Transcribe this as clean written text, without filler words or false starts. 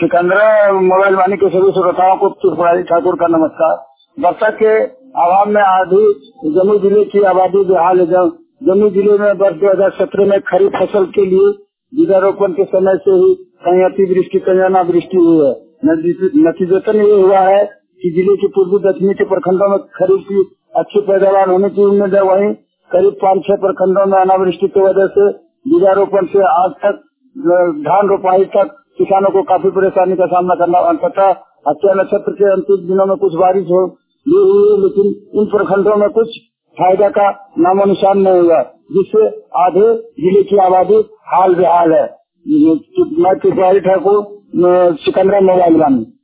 Sikandra mobile वाणी के सभी श्रोताओं को त्रिपुरारी ठाकुर का नमस्कार। वर्षा के आवाम में आधी जम्मू जिले की आबादी बेहाल है। जम्मू जिले में वर्ष 2017 में खरीफ फसल के लिए बीजारोपण के समय से ही कहीं अतिवृष्टि कहीं अनावृष्टि हुई है। नतीजतन ये हुआ है कि जिले के पूर्वी दक्षिणी के प्रखंडों में खरीफ की अच्छी पैदावार होने की उम्मीद है। वहीं करीब 5-6 प्रखंडों में अनावृष्टि की वजह से बीजारोपण से आज तक धान रोपाई तक किसानों को काफी परेशानी का सामना करना। अंततः हत्या नक्षत्र के अंतिम दिनों में कुछ बारिश हो हुई, लेकिन इन प्रखंडों में कुछ फायदा का नामो निशान नहीं हुआ, जिससे आधे जिले की आबादी हाल बेहाल है। मैं त्रिपुरारी ठाकुर, सिकंदरा मोबाइल वाणी।